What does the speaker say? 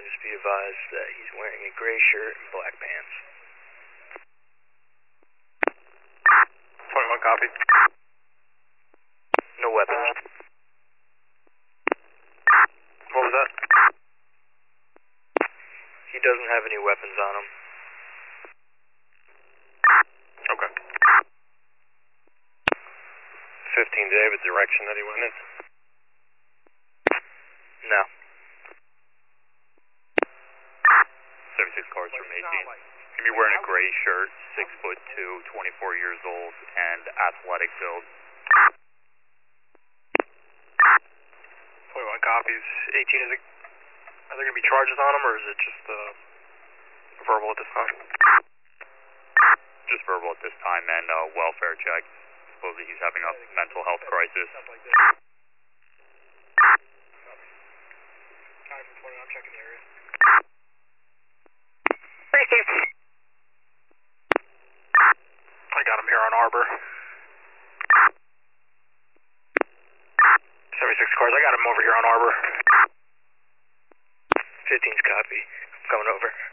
just be advised that he's wearing a gray shirt and black pants. 21 copy. No weapons. What was that? He doesn't have any weapons on him. Okay. 15 David, direction that he went in? No. 76 cars from 18. He'll be wearing a gray shirt, 6'2", 24 years old, and athletic build. 21 copies. 18, are there going to be charges on him, or is it just verbal at this time? Just verbal at this time, and welfare check. Supposedly he's having a mental health crisis. I'm checking the area. I got him here on Arbor. 76 cars, I got him over here on Arbor. 15's copy. I'm coming over.